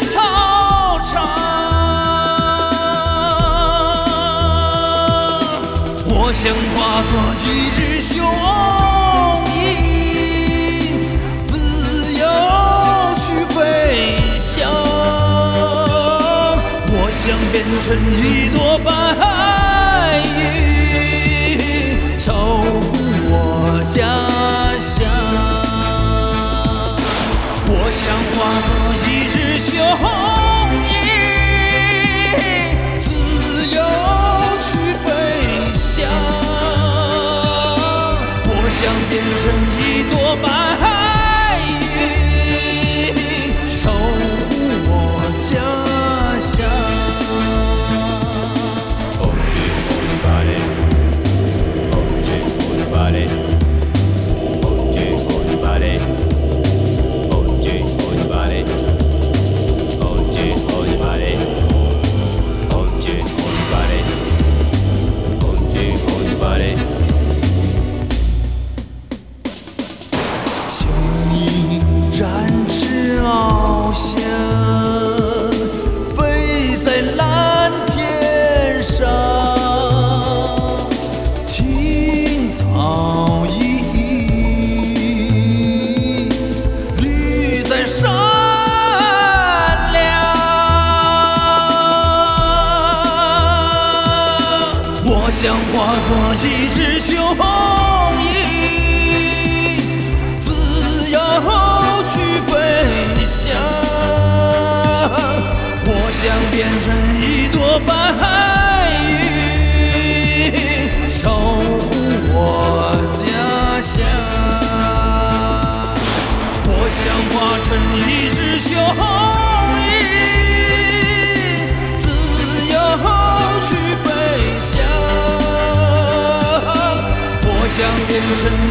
操场。我想化作一只雄鹰，自由去飞翔。我想变成一朵白云，守护我家乡。我想化作一只雄鹰，自由去飞翔。我想变成一朵白云，守护我家乡。展翅翱翔，飞在蓝天上，青草依依，绿在山梁。我想化作一只雄鹰，自由去飞翔。我想变成一朵白云，守护我家乡。我想化成一只雄鹰，自由去飞翔。我想变成